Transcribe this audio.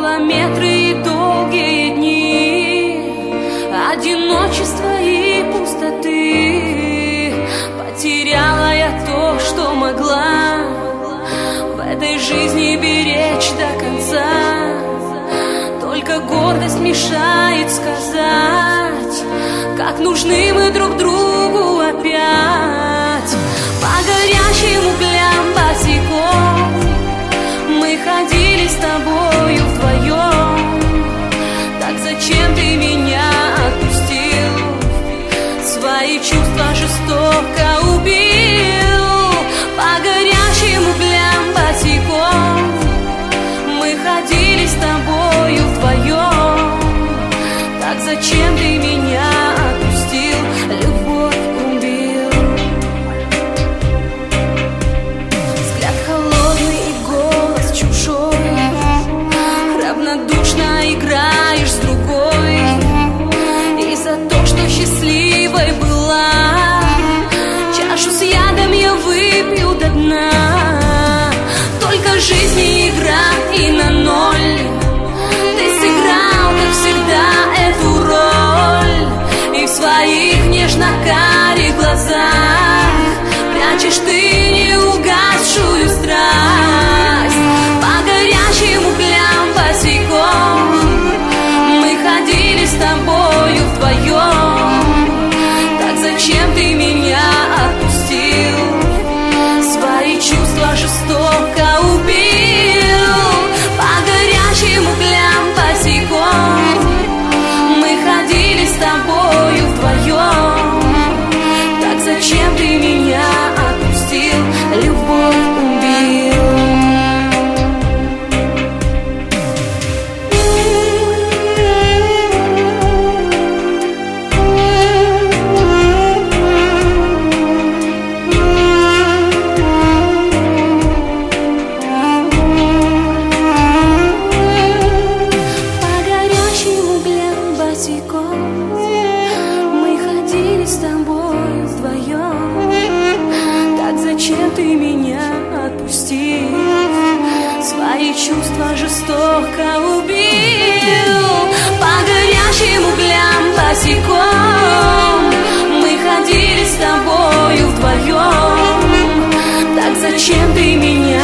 километры и долгие дни, одиночество и пустоты. Потеряла я то, что могла в этой жизни беречь до конца. Только гордость мешает сказать, как нужны мы друг другу опять. По горячим углям босиком мы ходили с тобою вдвоем. Так зачем ты меня отпустил? Свои чувства жестоко убил. По горячим углям босиком мы ходили с тобою вдвоем. Так зачем ты меня отпустил? Любовь убил. Взгляд холодный и голос чужой, равнодушно играешь с другой. И за то, что счастливой была, чашу с ядом я выпью до дна. Только жизнь не игра и на ноль. Ты сыграл, как всегда, эту роль. И в своих нежно-карих глазах прячешь ты неугасшую страсть. По горячим углям босиком мы ходили с тобою вдвоем. Так зачем ты меня отпустил? Свои чувства жестоко убил. По горячим углям босиком мы ходили с тобою вдвоем. Так зачем ты меня отпустил? Любовь убил. Мы ходили с тобой вдвоем. Так зачем ты меня отпустил? Свои чувства жестоко убил. По горячим углям босиком мы ходили с тобою вдвоем. Так зачем ты меня